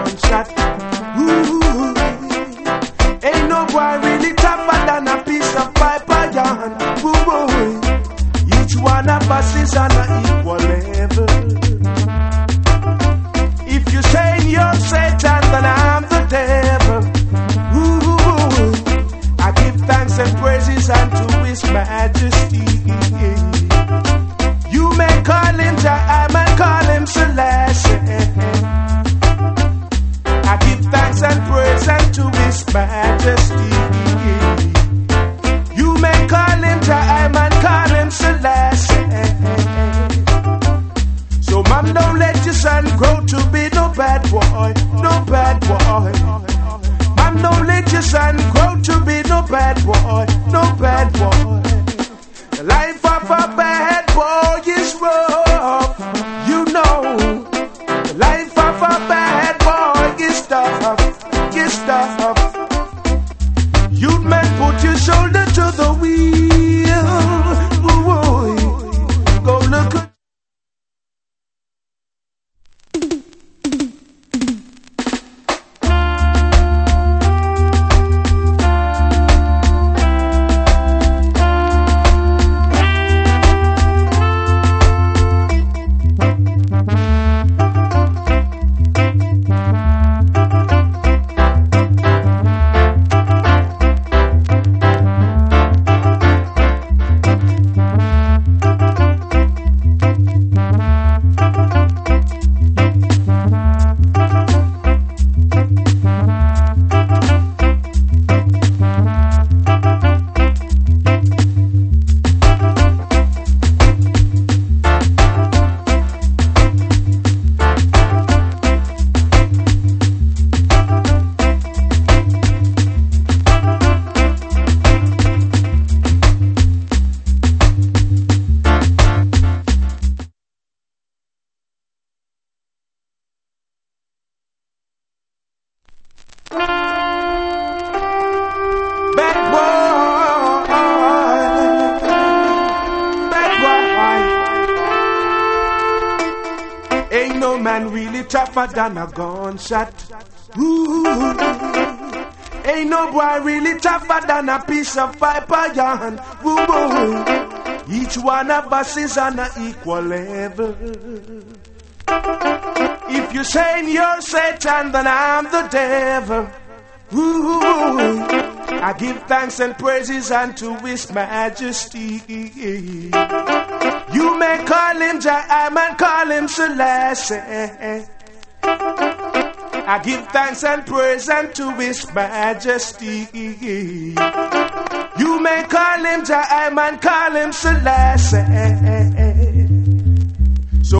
gunshot. Ooh, ain't no boy really tougher than a piece of pipe iron. Ooh, each one of us is on an equal level. If you say you're Satan, then I'm the devil. Ooh, I give thanks and praises unto His Majesty. You may call him Jah, I may call him Selassie. I give thanks and praise unto His Majesty. You may call him Jah, I may call him Selassie. So mom, don't let your son grow to be no bad boy, no bad boy. Mom, don't let your son grow to be no bad boy, no bad boy. The life of a bad boy is rough, you know. The life of a bad boy is tough, is tough. You'd man put your shoulder to the wheel. Ooh, go look at tougher than a gunshot. Ooh, ain't no boy really tougher than a piece of pipe iron. Ooh, each one of us is on an equal level. If you're saying you're Satan, then I'm the devil. Ooh, I give thanks and praises unto His Majesty. You may call him Jah, I may call him Selassie. I give thanks and praise unto His Majesty. You may call him Jah, I may call him Selassie.